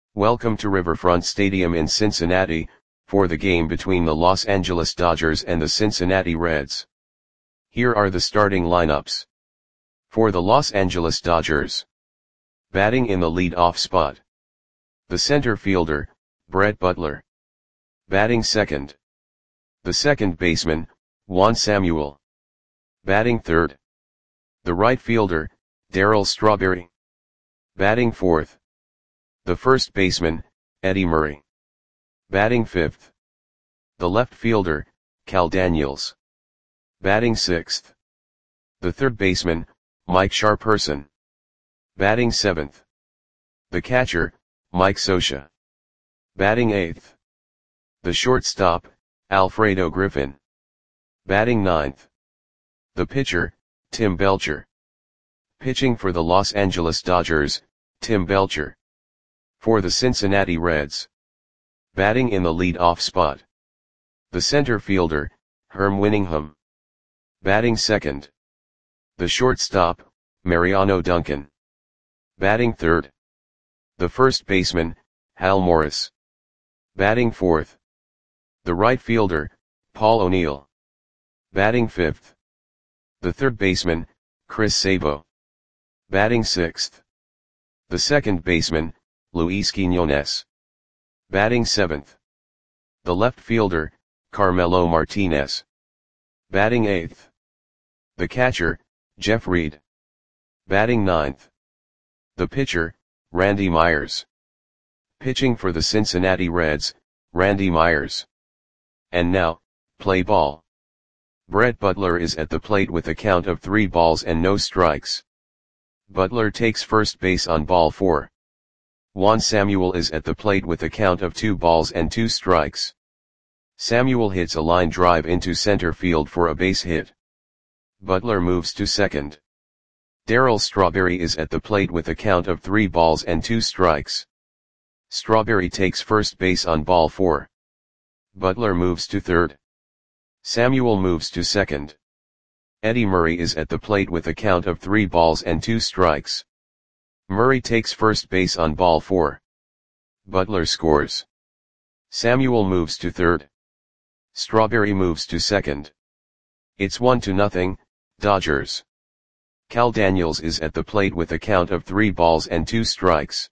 Welcome to Riverfront Stadium in Cincinnati, for the game between the Los Angeles Dodgers and the Cincinnati Reds. Here are the starting lineups. For the Los Angeles Dodgers. Batting in the lead-off spot. The center fielder, Brett Butler. Batting second. The second baseman, Juan Samuel. Batting third. The right fielder, Darryl Strawberry. Batting fourth. The first baseman, Eddie Murray. Batting fifth. The left fielder, Cal Daniels. Batting sixth. The third baseman, Mike Sharperson. Batting seventh. The catcher, Mike Scioscia. Batting eighth. The shortstop, Alfredo Griffin. Batting ninth. The pitcher, Tim Belcher. Pitching for the Los Angeles Dodgers, Tim Belcher. For the Cincinnati Reds. Batting in the lead-off spot. The center fielder, Herm Winningham. Batting second. The shortstop, Mariano Duncan. Batting third. The first baseman, Hal Morris. Batting fourth. The right fielder, Paul O'Neill. Batting fifth. The third baseman, Chris Sabo. Batting sixth. The second baseman, Luis Quiñones. Batting seventh. The left fielder, Carmelo Martinez. Batting eighth. The catcher, Jeff Reed. Batting ninth. The pitcher, Randy Myers. Pitching for the Cincinnati Reds, Randy Myers. And now, play ball. Brett Butler is at the plate with a count of 3 balls and no strikes. Butler takes first base on ball 4. Juan Samuel is at the plate with a count of 2 balls and 2 strikes. Samuel hits a line drive into center field for a base hit. Butler moves to second. Darryl Strawberry is at the plate with a count of 3 balls and 2 strikes. Strawberry takes first base on ball 4. Butler moves to third. Samuel moves to second. Eddie Murray is at the plate with a count of 3 balls and 2 strikes. Murray takes first base on ball 4. Butler scores. Samuel moves to third. Strawberry moves to second. It's 1-0, Dodgers. Cal Daniels is at the plate with a count of 3 balls and 2 strikes.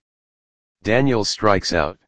Daniels strikes out.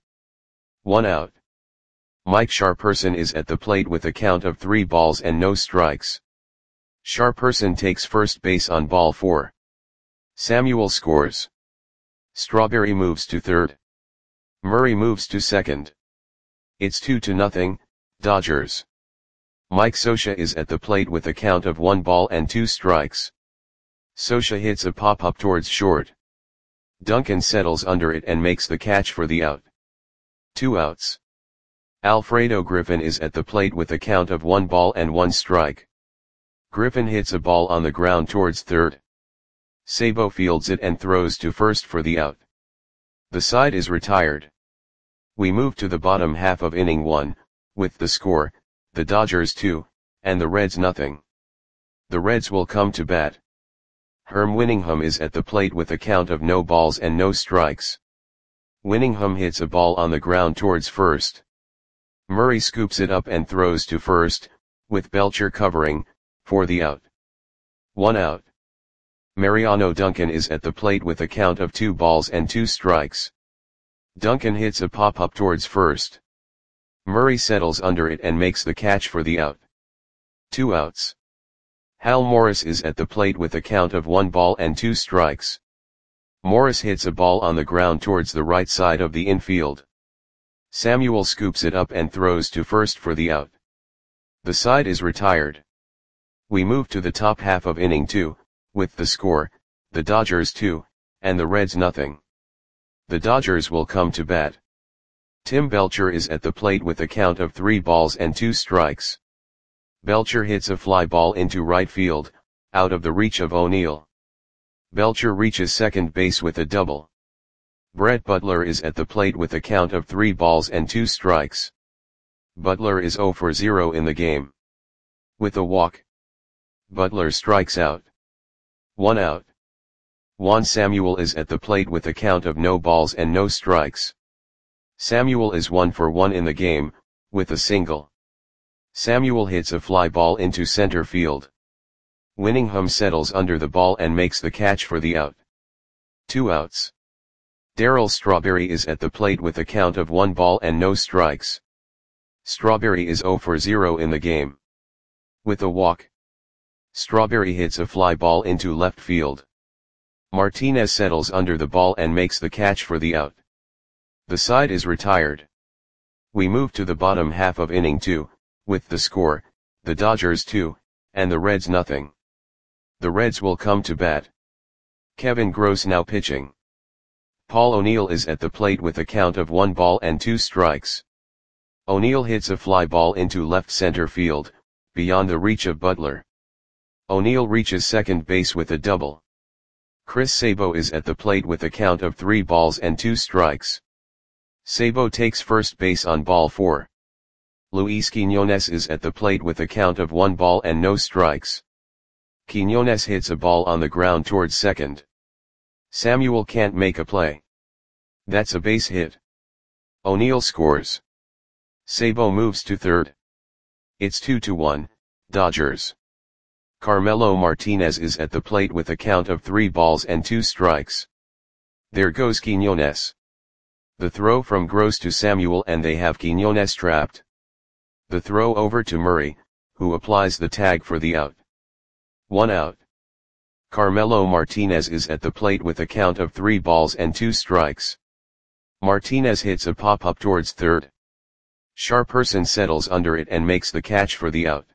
1 out. Mike Sharperson is at the plate with a count of 3 balls and no strikes. Sharperson takes first base on ball 4. Samuel scores. Strawberry moves to third. Murray moves to second. It's 2-0, Dodgers. Mike Scioscia is at the plate with a count of 1 ball and 2 strikes. Scioscia hits a pop-up towards short. Duncan settles under it and makes the catch for the out. 2 outs. Alfredo Griffin is at the plate with a count of 1 ball and 1 strike. Griffin hits a ball on the ground towards third. Sabo fields it and throws to first for the out. The side is retired. We move to the bottom half of inning 1, with the score, the Dodgers 2, and the Reds nothing. The Reds will come to bat. Herm Winningham is at the plate with a count of no balls and no strikes. Winningham hits a ball on the ground towards first. Murray scoops it up and throws to first, with Belcher covering, for the out. 1 out. Mariano Duncan is at the plate with a count of 2 balls and 2 strikes. Duncan hits a pop-up towards first. Murray settles under it and makes the catch for the out. 2 outs. Hal Morris is at the plate with a count of 1 ball and 2 strikes. Morris hits a ball on the ground towards the right side of the infield. Samuel scoops it up and throws to first for the out. The side is retired. We move to the top half of inning 2, with the score, the Dodgers 2, and the Reds nothing. The Dodgers will come to bat. Tim Belcher is at the plate with a count of 3 balls and 2 strikes. Belcher hits a fly ball into right field, out of the reach of O'Neill. Belcher reaches second base with a double. Brett Butler is at the plate with a count of 3 balls and 2 strikes. Butler is 0 for 0 in the game. With a walk, Butler strikes out. 1 out. Juan Samuel is at the plate with a count of no balls and no strikes. Samuel is 1-for-1 in the game, with a single. Samuel hits a fly ball into center field. Winningham settles under the ball and makes the catch for the out. 2 outs. Darryl Strawberry is at the plate with a count of 1 ball and no strikes. Strawberry is 0-for-0 in the game. With a walk. Strawberry hits a fly ball into left field. Martinez settles under the ball and makes the catch for the out. The side is retired. We move to the bottom half of inning 2, with the score, the Dodgers 2, and the Reds nothing. The Reds will come to bat. Kevin Gross now pitching. Paul O'Neill is at the plate with a count of 1 ball and 2 strikes. O'Neill hits a fly ball into left center field, beyond the reach of Butler. O'Neill reaches second base with a double. Chris Sabo is at the plate with a count of 3 balls and 2 strikes. Sabo takes first base on ball 4. Luis Quiñones is at the plate with a count of 1 ball and no strikes. Quiñones hits a ball on the ground towards second. Samuel can't make a play. That's a base hit. O'Neill scores. Sabo moves to third. It's 2-1, Dodgers. Carmelo Martinez is at the plate with a count of 3 balls and 2 strikes. There goes Quiñones. The throw from Gross to Samuel and they have Quiñones trapped. The throw over to Murray, who applies the tag for the out. 1 out. Carmelo Martinez is at the plate with a count of 3 balls and 2 strikes. Martinez hits a pop-up towards third. Sharperson settles under it and makes the catch for the out.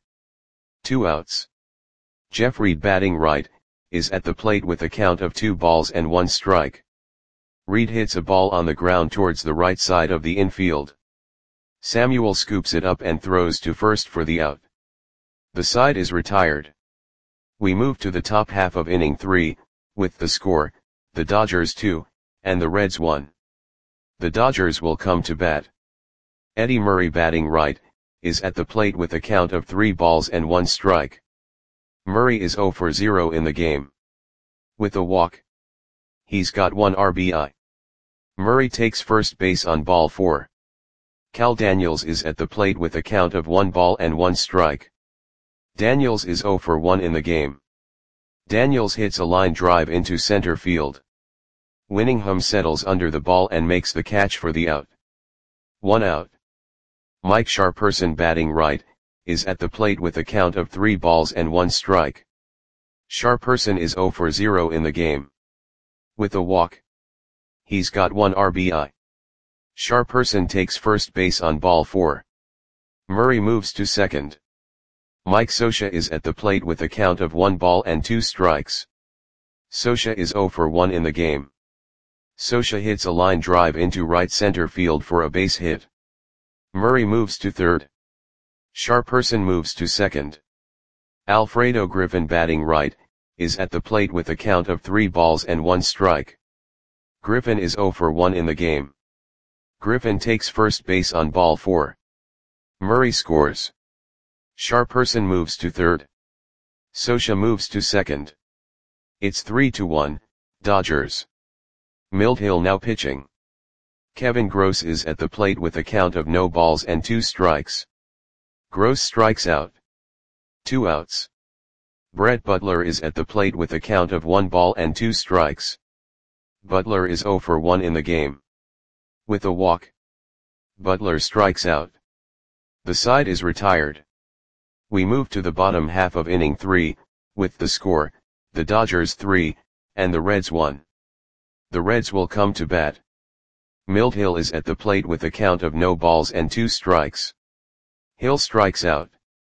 2 outs. Jeff Reed batting right, is at the plate with a count of 2 balls and 1 strike. Reed hits a ball on the ground towards the right side of the infield. Samuel scoops it up and throws to first for the out. The side is retired. We move to the top half of inning 3, with the score, the Dodgers 2, and the Reds 1. The Dodgers will come to bat. Eddie Murray batting right, is at the plate with a count of 3 balls and 1 strike. Murray is 0-for-0 in the game. With a walk. He's got 1 RBI. Murray takes first base on ball 4. Cal Daniels is at the plate with a count of 1 ball and 1 strike. Daniels is 0-for-1 in the game. Daniels hits a line drive into center field. Winningham settles under the ball and makes the catch for the out. 1 out. Mike Sharperson batting right, is at the plate with a count of 3 balls and 1 strike. Sharperson is 0-for-0 in the game. With a walk. He's got 1 RBI. Sharperson takes first base on ball 4. Murray moves to second. Mike Scioscia is at the plate with a count of 1 ball and 2 strikes. Scioscia is 0-for-1 in the game. Scioscia hits a line drive into right center field for a base hit. Murray moves to third. Sharperson moves to second. Alfredo Griffin batting right, is at the plate with a count of 3 balls and 1 strike. Griffin is 0-for-1 in the game. Griffin takes first base on ball 4. Murray scores. Sharperson moves to third. Scioscia moves to second. It's 3-1, Dodgers. Milt Hill now pitching. Kevin Gross is at the plate with a count of no balls and 2 strikes. Gross strikes out. 2 outs. Brett Butler is at the plate with a count of 1 ball and 2 strikes. Butler is 0-for-1 in the game. With a walk. Butler strikes out. The side is retired. We move to the bottom half of inning 3, with the score, the Dodgers 3, and the Reds 1. The Reds will come to bat. Milt Hill is at the plate with a count of no balls and 2 strikes. Hill strikes out.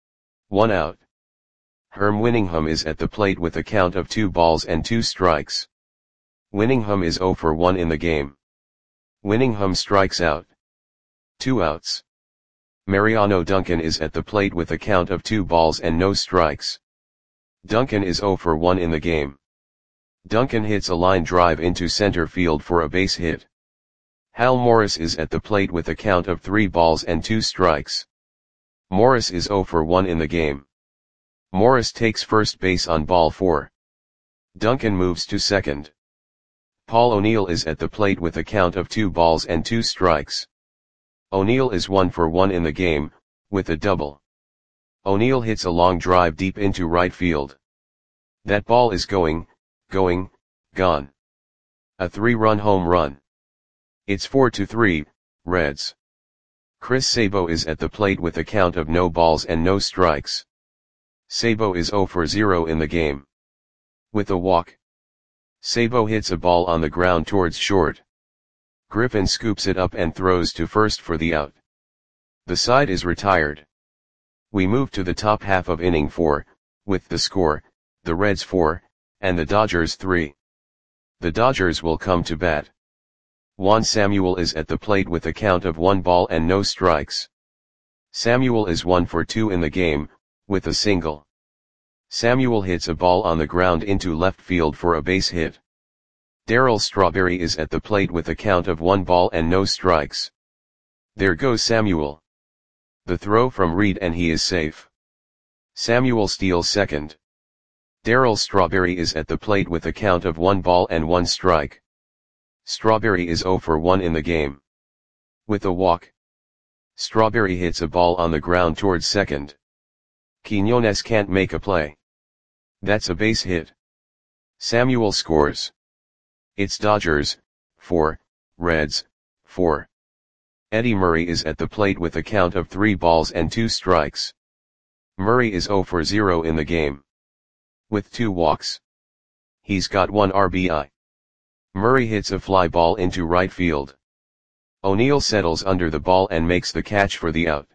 1 out. Herm Winningham is at the plate with a count of 2 balls and 2 strikes. Winningham is 0-for-1 in the game. Winningham strikes out. 2 outs. Mariano Duncan is at the plate with a count of 2 balls and no strikes. Duncan is 0-for-1 in the game. Duncan hits a line drive into center field for a base hit. Hal Morris is at the plate with a count of 3 balls and 2 strikes. Morris is 0-for-1 in the game. Morris takes first base on ball 4. Duncan moves to second. Paul O'Neill is at the plate with a count of 2 balls and 2 strikes. O'Neill is 1 for 1 in the game, with a double. O'Neill hits a long drive deep into right field. That ball is gone. A 3-run home run. It's 4-3, Reds. Chris Sabo is at the plate with a count of no balls and no strikes. Sabo is 0 for 0 in the game. With a walk. Sabo hits a ball on the ground towards short. Griffin scoops it up and throws to first for the out. The side is retired. We move to the top half of inning 4, with the score, the Reds 4, and the Dodgers 3. The Dodgers will come to bat. Juan Samuel is at the plate with a count of 1 ball and no strikes. Samuel is 1 for 2 in the game, with a single. Samuel hits a ball on the ground into left field for a base hit. Darryl Strawberry is at the plate with a count of 1 ball and no strikes. There goes Samuel. The throw from Reed and he is safe. Samuel steals second. Darryl Strawberry is at the plate with a count of 1 ball and 1 strike. Strawberry is 0 for 1 in the game. With a walk. Strawberry hits a ball on the ground towards second. Quiñones can't make a play. That's a base hit. Samuel scores. It's Dodgers 4, Reds 4. Eddie Murray is at the plate with a count of 3 balls and 2 strikes. Murray is 0 for 0 in the game. With 2 walks. He's got 1 RBI. Murray hits a fly ball into right field. O'Neill settles under the ball and makes the catch for the out.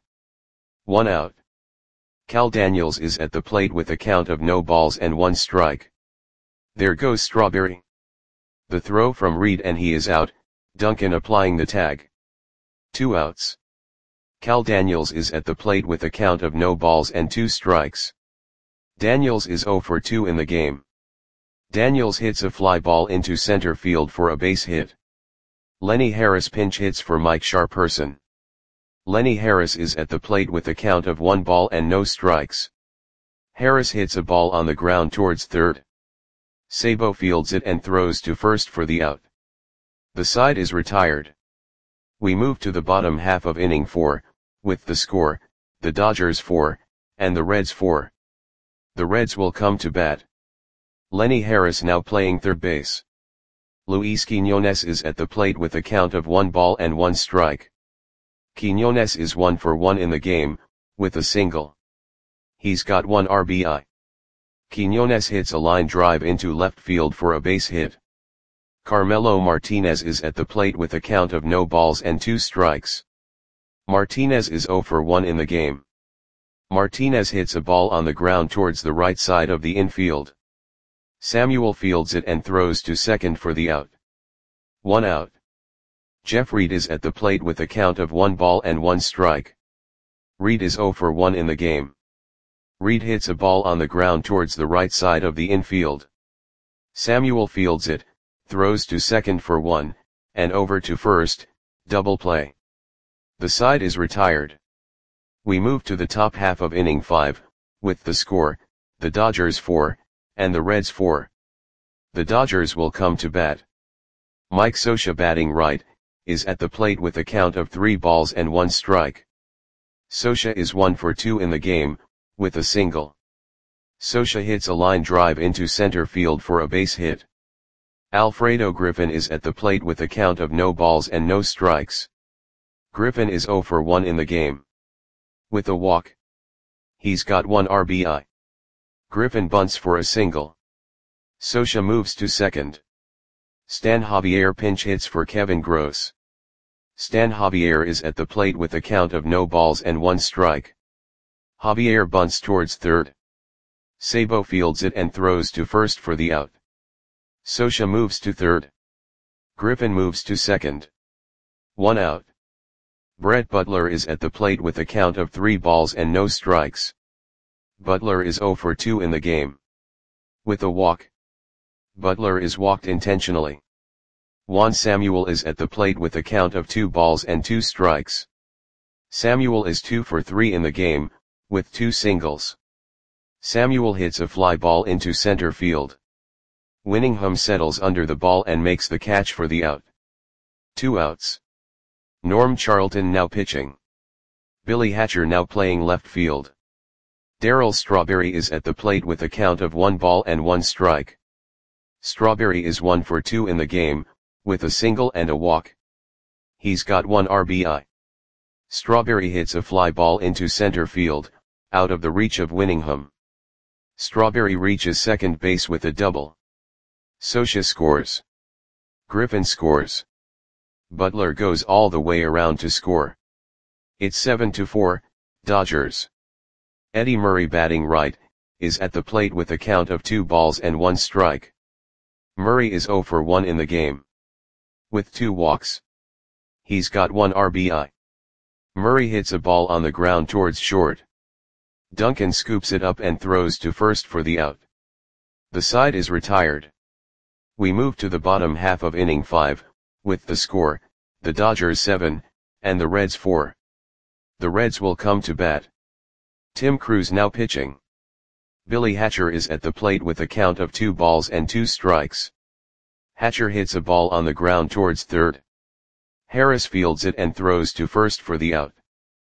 1 out. Cal Daniels is at the plate with a count of no balls and 1 strike. There goes Strawberry. The throw from Reed and he is out, Duncan applying the tag. 2 outs. Cal Daniels is at the plate with a count of no balls and 2 strikes. Daniels is 0 for 2 in the game. Daniels hits a fly ball into center field for a base hit. Lenny Harris pinch hits for Mike Sharperson. Lenny Harris is at the plate with a count of 1 ball and no strikes. Harris hits a ball on the ground towards third. Sabo fields it and throws to first for the out. The side is retired. We move to the bottom half of inning 4, with the score, the Dodgers 4, and the Reds 4. The Reds will come to bat. Lenny Harris now playing third base. Luis Quiñones is at the plate with a count of 1 ball and 1 strike. Quiñones is 1 for 1 in the game, with a single. He's got 1 RBI. Quiñones hits a line drive into left field for a base hit. Carmelo Martinez is at the plate with a count of no balls and 2 strikes. Martinez is 0 for 1 in the game. Martinez hits a ball on the ground towards the right side of the infield. Samuel fields it and throws to second for the out. 1 out. Jeff Reed is at the plate with a count of 1 ball and 1 strike. Reed is 0 for 1 in the game. Reed hits a ball on the ground towards the right side of the infield. Samuel fields it, throws to second for 1, and over to first, double play. The side is retired. We move to the top half of inning 5, with the score, the Dodgers 4, and the Reds 4. The Dodgers will come to bat. Mike Scioscia batting right, is at the plate with a count of 3 balls and 1 strike. Scioscia is 1 for 2 in the game, with a single. Scioscia hits a line drive into center field for a base hit. Alfredo Griffin is at the plate with a count of no balls and no strikes. Griffin is 0 for 1 in the game. With a walk. He's got 1 RBI. Griffin bunts for a single. Scioscia moves to second. Stan Javier pinch hits for Kevin Gross. Stan Javier is at the plate with a count of no balls and 1 strike. Javier bunts towards third. Sabo fields it and throws to first for the out. Scioscia moves to third. Griffin moves to second. 1 out. Brett Butler is at the plate with a count of 3 balls and no strikes. Butler is 0 for 2 in the game. With a walk. Butler is walked intentionally. Juan Samuel is at the plate with a count of 2 balls and 2 strikes. Samuel is 2 for 3 in the game, with 2 singles. Samuel hits a fly ball into center field. Winningham settles under the ball and makes the catch for the out. 2 outs. Norm Charlton now pitching. Billy Hatcher now playing left field. Darryl Strawberry is at the plate with a count of 1 ball and 1 strike. Strawberry is 1 for 2 in the game, with a single and a walk. He's got 1 RBI. Strawberry hits a fly ball into center field, out of the reach of Winningham. Strawberry reaches second base with a double. Scioscia scores. Griffin scores. Butler goes all the way around to score. It's 7-4, Dodgers. Eddie Murray batting right, is at the plate with a count of 2 balls and 1 strike. Murray is 0 for 1 in the game. With 2 walks. He's got 1 RBI. Murray hits a ball on the ground towards short. Duncan scoops it up and throws to first for the out. The side is retired. We move to the bottom half of inning 5, with the score, the Dodgers 7, and the Reds 4. The Reds will come to bat. Tim Crews now pitching. Billy Hatcher is at the plate with a count of 2 balls and 2 strikes. Hatcher hits a ball on the ground towards third. Harris fields it and throws to first for the out.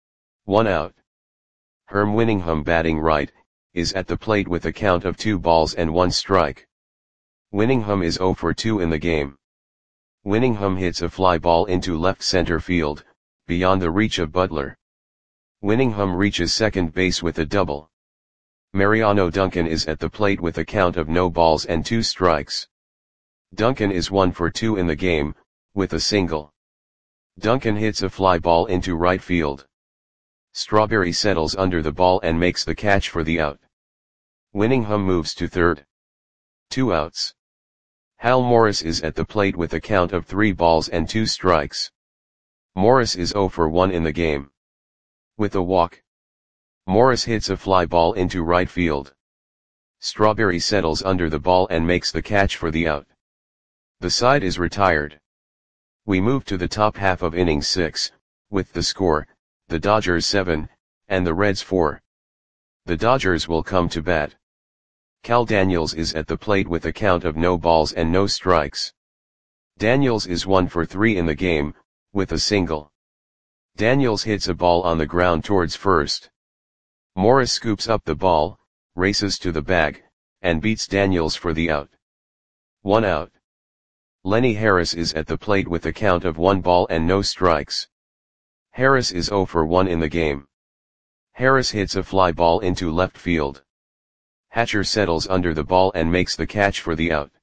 1 out. Herm Winningham batting right, is at the plate with a count of 2 balls and 1 strike. Winningham is 0 for 2 in the game. Winningham hits a fly ball into left center field, beyond the reach of Butler. Winningham reaches second base with a double. Mariano Duncan is at the plate with a count of no balls and 2 strikes. Duncan is 1 for 2 in the game, with a single. Duncan hits a fly ball into right field. Strawberry settles under the ball and makes the catch for the out. Winningham moves to third. 2 outs. Hal Morris is at the plate with a count of 3 balls and 2 strikes. Morris is 0 for 1 in the game. With a walk. Morris hits a fly ball into right field. Strawberry settles under the ball and makes the catch for the out. The side is retired. We move to the top half of inning 6, with the score, the Dodgers 7, and the Reds 4. The Dodgers will come to bat. Cal Daniels is at the plate with a count of no balls and no strikes. Daniels is 1 for 3 in the game, with a single. Daniels hits a ball on the ground towards first. Morris scoops up the ball, races to the bag, and beats Daniels for the out. 1 out. Lenny Harris is at the plate with a count of 1 ball and no strikes. Harris is 0 for 1 in the game. Harris hits a fly ball into left field. Hatcher settles under the ball and makes the catch for the out.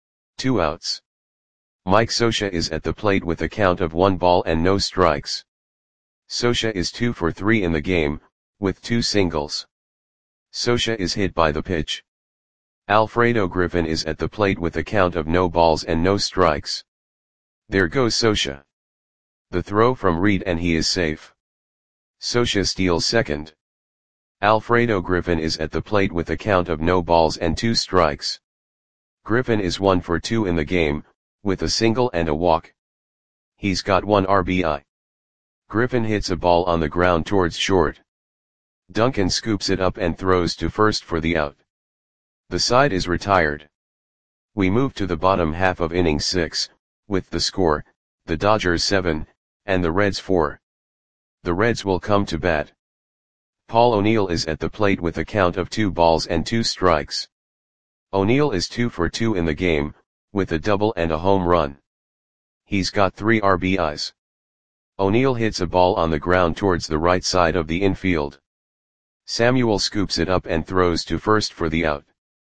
2 outs. Mike Scioscia is at the plate with a count of 1 ball and no strikes. Scioscia is 2 for 3 in the game, with 2 singles. Scioscia is hit by the pitch. Alfredo Griffin is at the plate with a count of no balls and no strikes. There goes Scioscia. The throw from Reed and he is safe. Scioscia steals second. Alfredo Griffin is at the plate with a count of no balls and 2 strikes. Griffin is 1 for 2 in the game, with a single and a walk. He's got 1 RBI. Griffin hits a ball on the ground towards short. Duncan scoops it up and throws to first for the out. The side is retired. We move to the bottom half of inning 6, with the score, the Dodgers 7, and the Reds 4. The Reds will come to bat. Paul O'Neill is at the plate with a count of 2 balls and 2 strikes. O'Neill is 2 for 2 in the game, with a double and a home run. He's got 3 RBIs. O'Neill hits a ball on the ground towards the right side of the infield. Samuel scoops it up and throws to first for the out.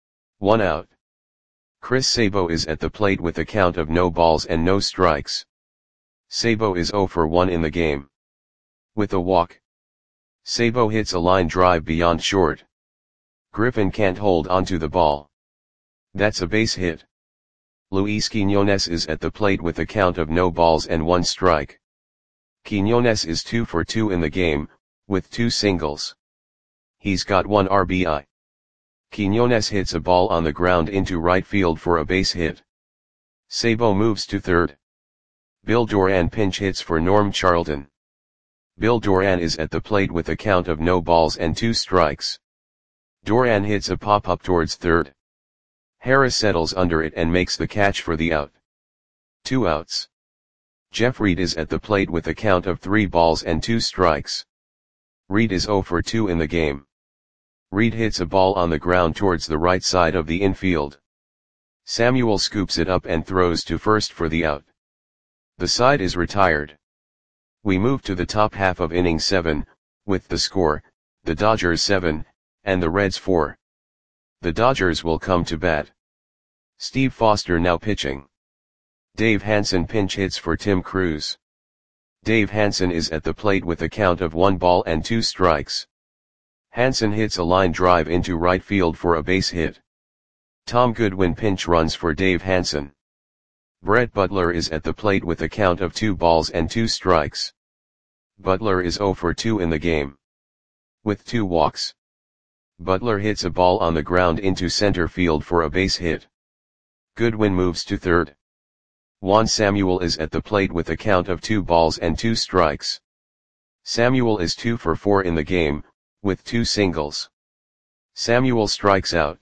1 out. Chris Sabo is at the plate with a count of no balls and no strikes. Sabo is 0 for 1 in the game. With a walk. Sabo hits a line drive beyond short. Griffin can't hold onto the ball. That's a base hit. Luis Quiñones is at the plate with a count of no balls and 1 strike. Quiñones is 2 for 2 in the game, with 2 singles. He's got 1 RBI. Quiñones hits a ball on the ground into right field for a base hit. Sabo moves to third. Bill Doran pinch hits for Norm Charlton. Bill Doran is at the plate with a count of no balls and 2 strikes. Doran hits a pop-up towards third. Harris settles under it and makes the catch for the out. 2 outs. Jeff Reed is at the plate with a count of 3 balls and 2 strikes. Reed is 0 for 2 in the game. Reed hits a ball on the ground towards the right side of the infield. Samuel scoops it up and throws to first for the out. The side is retired. We move to the top half of inning 7, with the score, the Dodgers 7, and the Reds 4. The Dodgers will come to bat. Steve Foster now pitching. Dave Hansen pinch hits for Tim Cruz. Dave Hansen is at the plate with a count of 1 ball and 2 strikes. Hansen hits a line drive into right field for a base hit. Tom Goodwin pinch runs for Dave Hansen. Brett Butler is at the plate with a count of 2 balls and 2 strikes. Butler is 0 for 2 in the game. With 2 walks. Butler hits a ball on the ground into center field for a base hit. Goodwin moves to third. Juan Samuel is at the plate with a count of 2 balls and 2 strikes. Samuel is 2 for 4 in the game, with 2 singles. Samuel strikes out.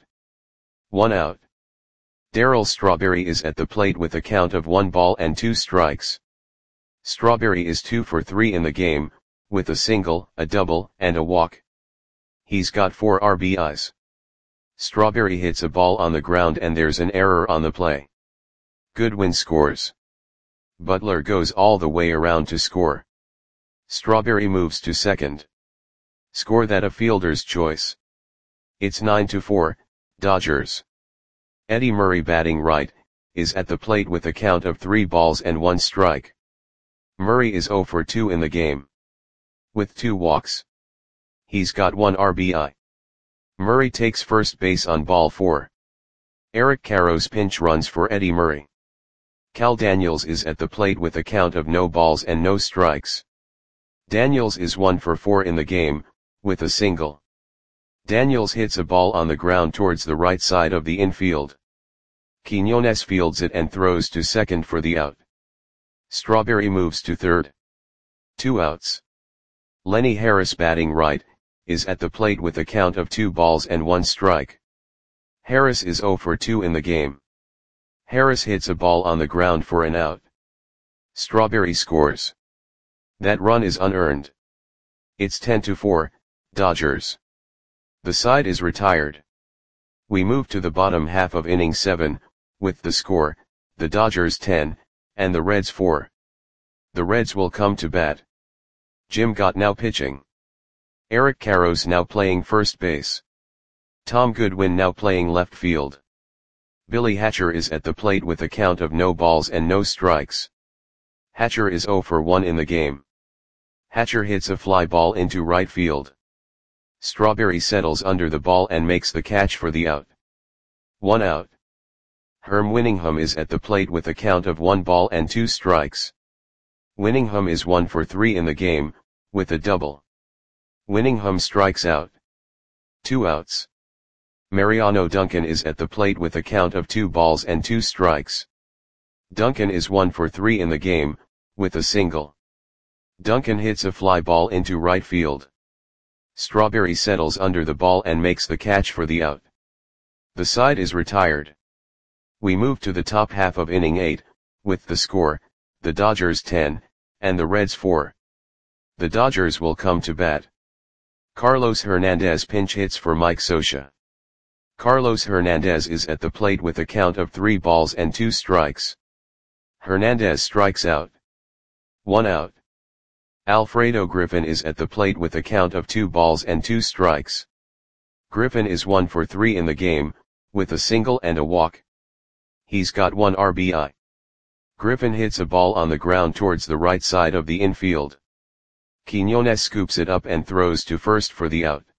1 out. Darryl Strawberry is at the plate with a count of 1 ball and 2 strikes. Strawberry is 2 for 3 in the game, with a single, a double, and a walk. He's got 4 RBIs. Strawberry hits a ball on the ground and there's an error on the play. Goodwin scores. Butler goes all the way around to score. Strawberry moves to second. Score that a fielder's choice. It's 9-4, Dodgers. Eddie Murray batting right, is at the plate with a count of 3 balls and 1 strike. Murray is 0 for 2 in the game. With 2 walks. He's got 1 RBI. Murray takes first base on ball 4. Eric Karros pinch runs for Eddie Murray. Cal Daniels is at the plate with a count of no balls and no strikes. Daniels is 1 for 4 in the game, with a single. Daniels hits a ball on the ground towards the right side of the infield. Quiñones fields it and throws to second for the out. Strawberry moves to third. 2 outs. Lenny Harris batting right, is at the plate with a count of 2 balls and 1 strike. Harris is 0 for 2 in the game. Harris hits a ball on the ground for an out. Strawberry scores. That run is unearned. It's 10-4, Dodgers. The side is retired. We move to the bottom half of inning 7, with the score, the Dodgers 10, and the Reds 4. The Reds will come to bat. Jim Gott now pitching. Eric Karros now playing first base. Tom Goodwin now playing left field. Billy Hatcher is at the plate with a count of no balls and no strikes. Hatcher is 0 for 1 in the game. Hatcher hits a fly ball into right field. Strawberry settles under the ball and makes the catch for the out. 1 out. Herm Winningham is at the plate with a count of 1 ball and 2 strikes. Winningham is 1 for 3 in the game, with a double. Winningham strikes out. 2 outs. Mariano Duncan is at the plate with a count of 2 balls and 2 strikes. Duncan is 1 for 3 in the game, with a single. Duncan hits a fly ball into right field. Strawberry settles under the ball and makes the catch for the out. The side is retired. We move to the top half of inning 8, with the score, the Dodgers 10, and the Reds 4. The Dodgers will come to bat. Carlos Hernandez pinch hits for Mike Scioscia. Carlos Hernandez is at the plate with a count of 3 balls and 2 strikes. Hernandez strikes out. 1 out. Alfredo Griffin is at the plate with a count of 2 balls and 2 strikes. Griffin is 1 for 3 in the game, with a single and a walk. He's got 1 RBI. Griffin hits a ball on the ground towards the right side of the infield. Quiñones scoops it up and throws to first for the out.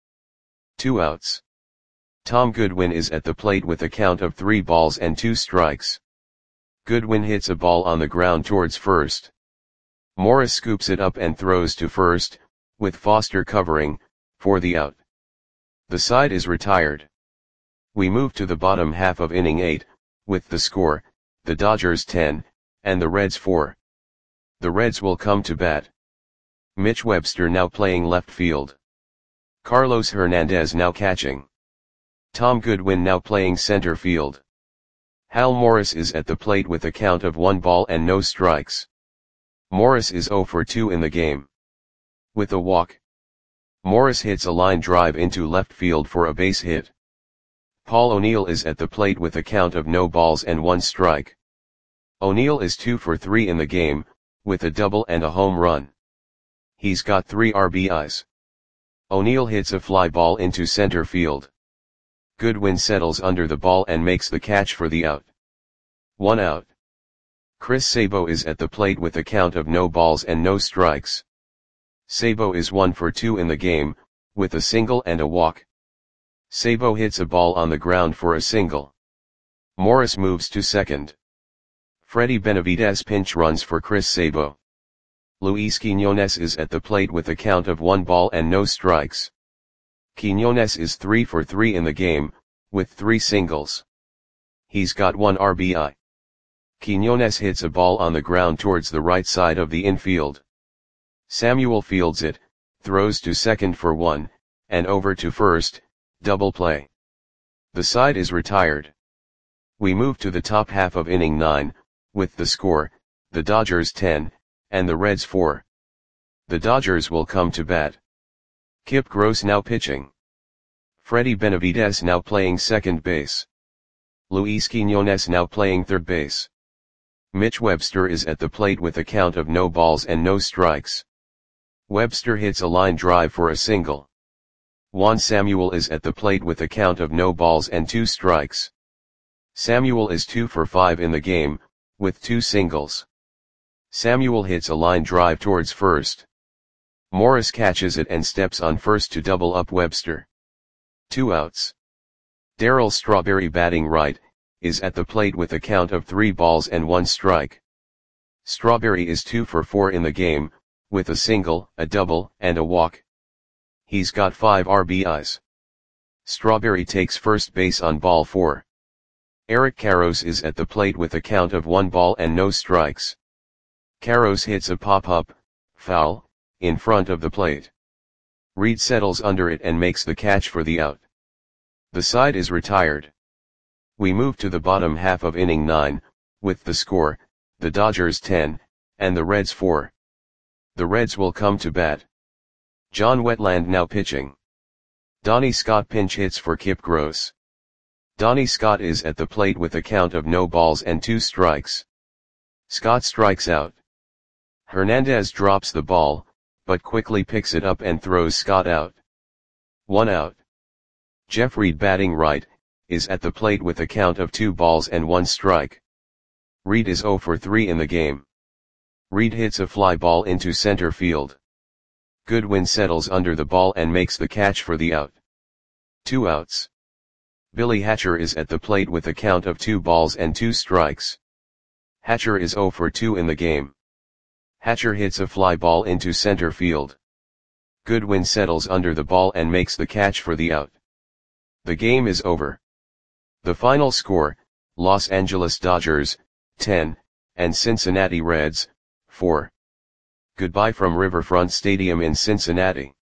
2 outs. Tom Goodwin is at the plate with a count of 3 balls and 2 strikes. Goodwin hits a ball on the ground towards first. Morris scoops it up and throws to first, with Foster covering, for the out. The side is retired. We move to the bottom half of inning 8, with the score, the Dodgers 10, and the Reds 4. The Reds will come to bat. Mitch Webster now playing left field. Carlos Hernandez now catching. Tom Goodwin now playing center field. Hal Morris is at the plate with a count of 1 ball and no strikes. Morris is 0 for 2 in the game. With a walk, Morris hits a line drive into left field for a base hit. Paul O'Neill is at the plate with a count of no balls and 1 strike. O'Neill is 2 for 3 in the game, with a double and a home run. He's got 3 RBIs. O'Neill hits a fly ball into center field. Goodwin settles under the ball and makes the catch for the out. 1 out. Chris Sabo is at the plate with a count of no balls and no strikes. Sabo is 1 for 2 in the game, with a single and a walk. Sabo hits a ball on the ground for a single. Morris moves to second. Freddie Benavidez pinch runs for Chris Sabo. Luis Quiñones is at the plate with a count of 1 ball and no strikes. Quiñones is 3 for 3 in the game, with 3 singles. He's got 1 RBI. Quiñones hits a ball on the ground towards the right side of the infield. Samuel fields it, throws to second for 1, and over to first, double play. The side is retired. We move to the top half of inning 9, with the score, the Dodgers 10, and the Reds 4. The Dodgers will come to bat. Kip Gross now pitching. Freddie Benavidez now playing second base. Luis Quiñones now playing third base. Mitch Webster is at the plate with a count of no balls and no strikes. Webster hits a line drive for a single. Juan Samuel is at the plate with a count of no balls and 2 strikes. Samuel is 2 for 5 in the game, with 2 singles. Samuel hits a line drive towards first. Morris catches it and steps on first to double up Webster. 2 outs. Darryl Strawberry batting right, is at the plate with a count of 3 balls and 1 strike. Strawberry is 2 for 4 in the game, with a single, a double, and a walk. He's got 5 RBIs. Strawberry takes first base on ball 4. Eric Karros is at the plate with a count of 1 ball and no strikes. Karros hits a pop-up, foul, in front of the plate. Reed settles under it and makes the catch for the out. The side is retired. We move to the bottom half of inning 9, with the score, the Dodgers 10, and the Reds 4. The Reds will come to bat. John Wetland now pitching. Donnie Scott pinch hits for Kip Gross. Donnie Scott is at the plate with a count of no balls and 2 strikes. Scott strikes out. Hernandez drops the ball, but quickly picks it up and throws Scott out. 1 out. Jeff Reed batting right, is at the plate with a count of 2 balls and 1 strike. Reed is 0 for 3 in the game. Reed hits a fly ball into center field. Goodwin settles under the ball and makes the catch for the out. 2 outs. Billy Hatcher is at the plate with a count of 2 balls and 2 strikes. Hatcher is 0 for 2 in the game. Hatcher hits a fly ball into center field. Goodwin settles under the ball and makes the catch for the out. The game is over. The final score, Los Angeles Dodgers, 10, and Cincinnati Reds, 4. Goodbye from Riverfront Stadium in Cincinnati.